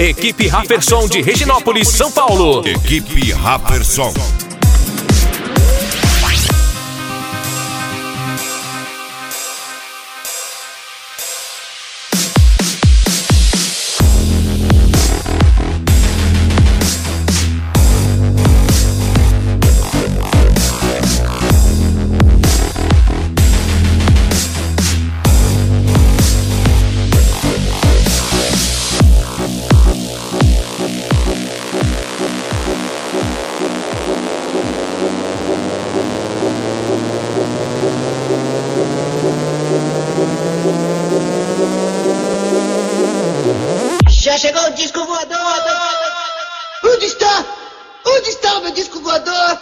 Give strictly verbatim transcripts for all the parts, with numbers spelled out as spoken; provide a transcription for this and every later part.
Equipe Rafferson de Reginópolis, São Paulo. Equipe Rafferson. Já chegou o disco voador! Onde está? Onde está o meu disco voador?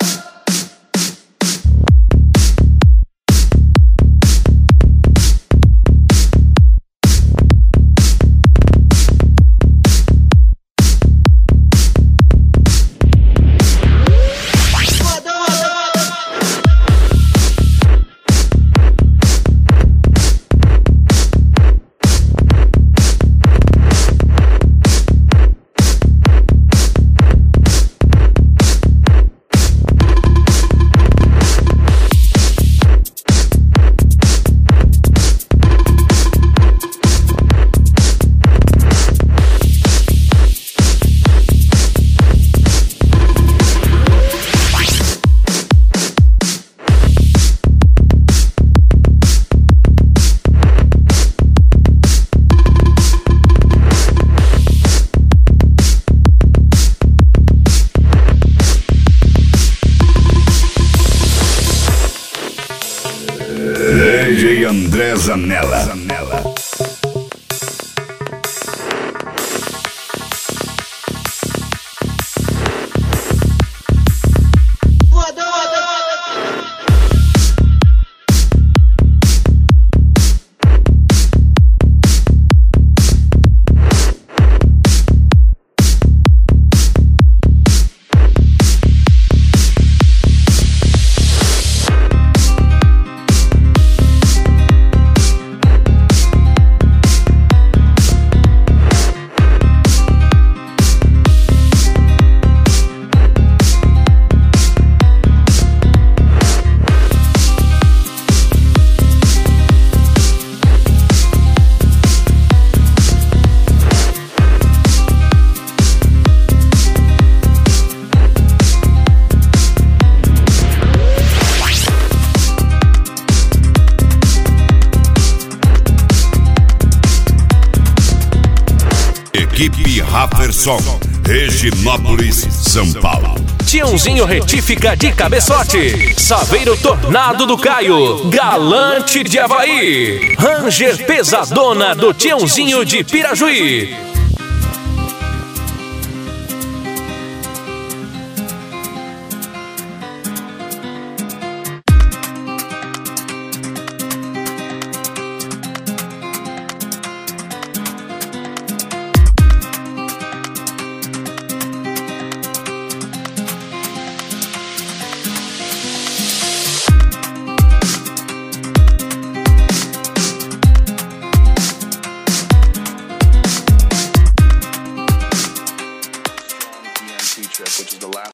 D J André Zanella. Zanella. Equipe Rafferson, Reginópolis, São Paulo. Tiãozinho Retífica de Cabeçote, Saveiro Tornado do Caio, Galante de Havaí, Ranger Pesadona do Tiãozinho de Pirajuí. Trip, which is the last